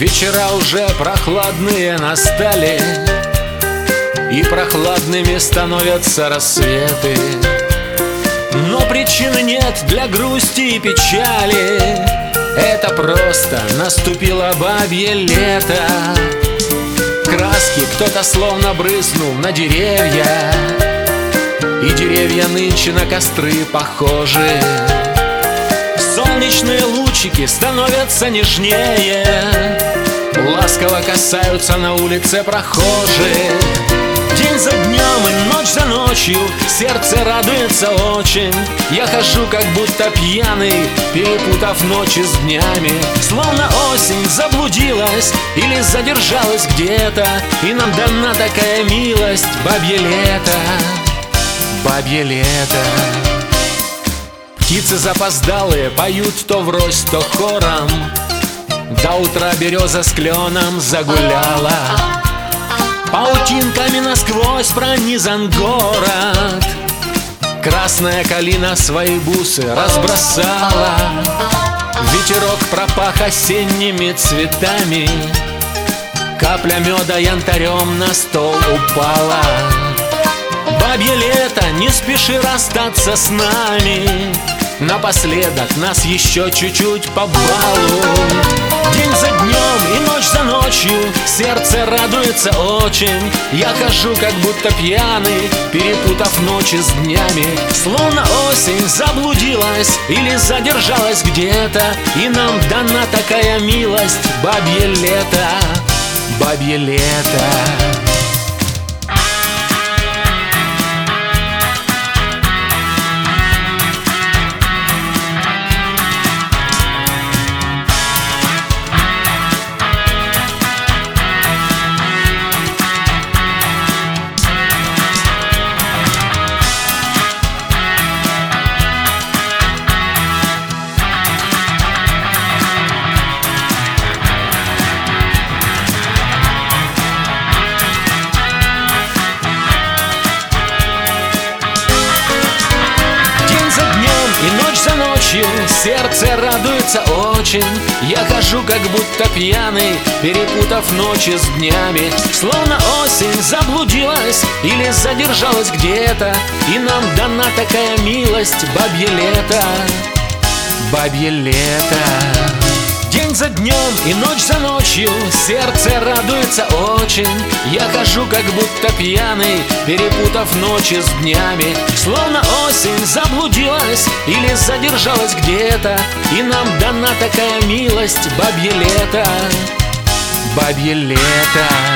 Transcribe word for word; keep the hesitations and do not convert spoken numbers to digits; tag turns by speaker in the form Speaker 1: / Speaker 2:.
Speaker 1: Вечера уже прохладные настали, и прохладными становятся рассветы. Но причины нет для грусти и печали, это просто наступило бабье лето. Краски кто-то словно брызнул на деревья, и деревья нынче на костры похожи. Солнечные лучики становятся нежнее, ласково касаются на улице прохожие. День за днем и ночь за ночью сердце радуется очень. Я хожу как будто пьяный, перепутав ночи с днями. Словно осень заблудилась или задержалась где-то, и нам дана такая милость, бабье лето, бабье лето. Птицы запоздалые поют то врозь, то хором. До утра береза с кленом загуляла. Паутинками насквозь пронизан город. Красная калина свои бусы разбросала. Ветерок пропах осенними цветами. Капля меда янтарем на стол упала. Бабье лето, не спеши расстаться с нами. Напоследок нас еще чуть-чуть по балу. День за днем и ночь за ночью сердце радуется очень. Я хожу как будто пьяный, перепутав ночи с днями. Словно осень заблудилась или задержалась где-то, и нам дана такая милость, бабье лето, бабье лето. Сердце радуется очень. Я хожу как будто пьяный, перепутав ночи с днями. Словно осень заблудилась или задержалась где-то, и нам дана такая милость, бабье лето, бабье лето. День за днем и ночь за ночью сердце радуется очень. Я хожу как будто пьяный, перепутав ночи с днями. Словно осень заблудилась или задержалась где-то, и нам дана такая милость, бабье лето, бабье лето.